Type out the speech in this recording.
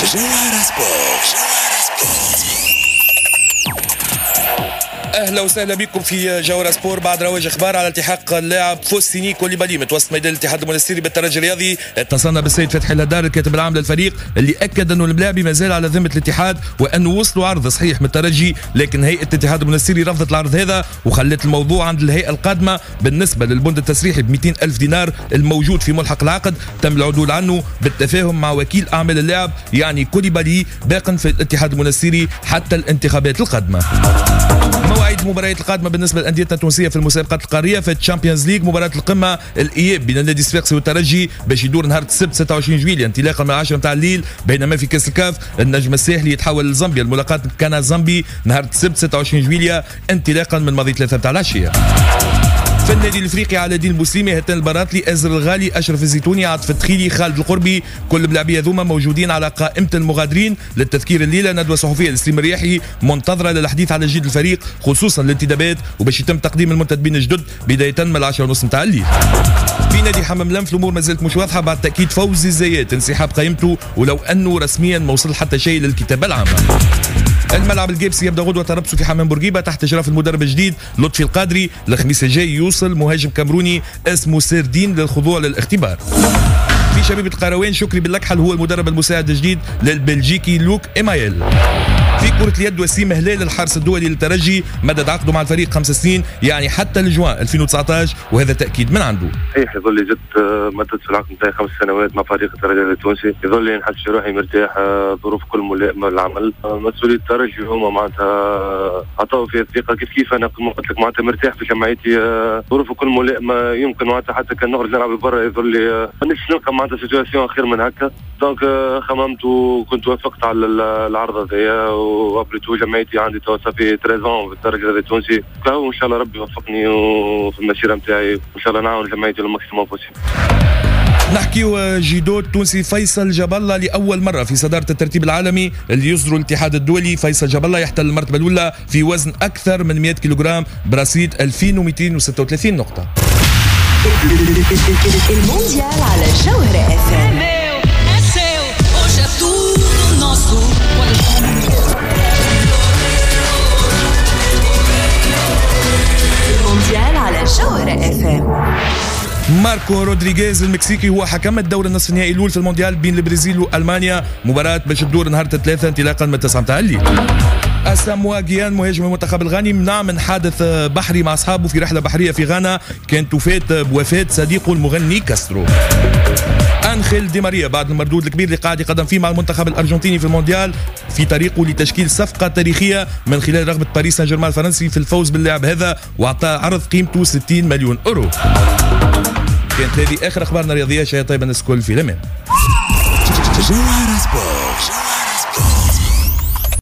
جوهرة سبورت. اهلا وسهلا بكم في جوهرة سبور. بعد رواج اخبار على التحاق اللاعب فوسيني كوليبالي متوسط ميدان الاتحاد المنستيري بالترجي الرياضي. اتصلنا بالسيد فتحي الهدار الكاتب العام للفريق اللي اكد انه الملاعبي ما زال على ذمه الاتحاد وانه وصلوا عرض صحيح من الترجي، لكن هيئه الاتحاد المنستيري رفضت العرض هذا وخلت الموضوع عند الهيئه القادمه. بالنسبه للبند التسريحي ب 200 ألف دينار الموجود في ملحق العقد تم العدول عنه بالتفاهم مع وكيل اعمال اللاعب يعني كوليبالي باق في الاتحاد المنستيري حتى الانتخابات القادمه. مواعيد المباريات القادمه بالنسبه للانديه التونسيه في المسابقات القاريه في الشامبيونز ليج. مباراه القمه الاياب بين النادي الصفاقسي والترجي باش يدور نهار السبت 26 جويلية انطلاقا من 10 نتاع الليل، بينما في كاس الكاف النجم الساحلي يتحول لزامبيا الملاقاه كان زامبي نهار السبت 26 جويلية انطلاقا من ماضي 3 نتاع العشيه. في النادي الافريقي على دين البوسليمي هتان البراطلي ازر الغالي اشرف الزيتوني عاطف التخيلي خالد القربي كل اللاعبيه ذوما موجودين على قائمه المغادرين. للتذكير الليله ندوه صحفيه لسليم الرياحي منتظره للحديث على جديد الفريق خصوصا الانتدابات وباش يتم تقديم المنتدبين الجدد بدايه من 10:30 نتاع الليل. في نادي حمام لمف الامور ما زالت مش واضحه بعد تاكيد فوزي الزيات انسحاب قائمته ولو انه رسميا ما وصل حتى شيء للكتابه العامه. الملعب الجيبسي يبدا غدوه تربصه في حمام بورقيبه تحت اشراف المدرب الجديد لطفي القادري. الخميس الجاي يوصل مهاجم كامروني اسمه سيردين للخضوع للاختبار. في شبيبه القروين شكري باللكحل هو المدرب المساعد الجديد للبلجيكي لوك إيمايل. في كرة اليد وسيم هلال الحارس الدولي للترجي مدد عقده مع الفريق 5 سنين يعني حتى لجوان 2019 وهذا تأكيد من عنده. صحيح يظل لي زدت مدد في العقد نتاعي 5 سنوات مع فريق الترجي التونسي، يظل لي نحس روحي مرتاح، ظروف كل ملائمة للعمل. مسؤولية الترجي هما معناتها عطاو فيها الثقة كيف انا قلت لك معناتها مرتاح في جمعيتي، ظروف كل ملائمة يمكن معناتها حتى كان نخرج نلعب برا يظل لي مانيش نلقى معناتها سيتواسيون خير من هكا. دونك خممت وكنت وافقت على العرض هذايا وابريتو جمعيتي عندي توصل في 13 في الترجي التونسي، وان شاء الله ربي يوفقني وفي المسيره نتاعي وان شاء الله نعاون جمعيتي للماكسيموم بوسيبل. نحكيو جيدو التونسي فيصل جبالة لأول مرة في صدارة الترتيب العالمي اللي يصدر الاتحاد الدولي. فيصل جبالة يحتل المرتبة الأولى في وزن أكثر من 100 كيلوغرام برصيد 2236 نقطة. المونديال على جوهرة FM. المونديال على جوهرة FM. ماركو رودريغيز المكسيكي هو حكم الدور النصف النهائي الاول في المونديال بين البرازيل والمانيا، مباراة باش تدور نهار 3 انطلاقا من 9 نتاع الليل. أساموا جيان مهاجم المنتخب الغاني منع من حادث بحري مع أصحابه في رحلة بحرية في غانا كانت تفات بوفاة صديقه المغني كاسترو. أنخيل دي ماريا بعد المردود الكبير اللي قاعد يقدم فيه مع المنتخب الأرجنتيني في المونديال في طريقه لتشكيل صفقة تاريخية من خلال رغبة باريس سان جيرمان الفرنسي في الفوز باللاعب هذا وأعطاه عرض قيمته 60 مليون أورو. كانت هذه آخر أخبارنا الرياضية. شيء طيب الناس الكل في الأمان. جوهرة سبورت.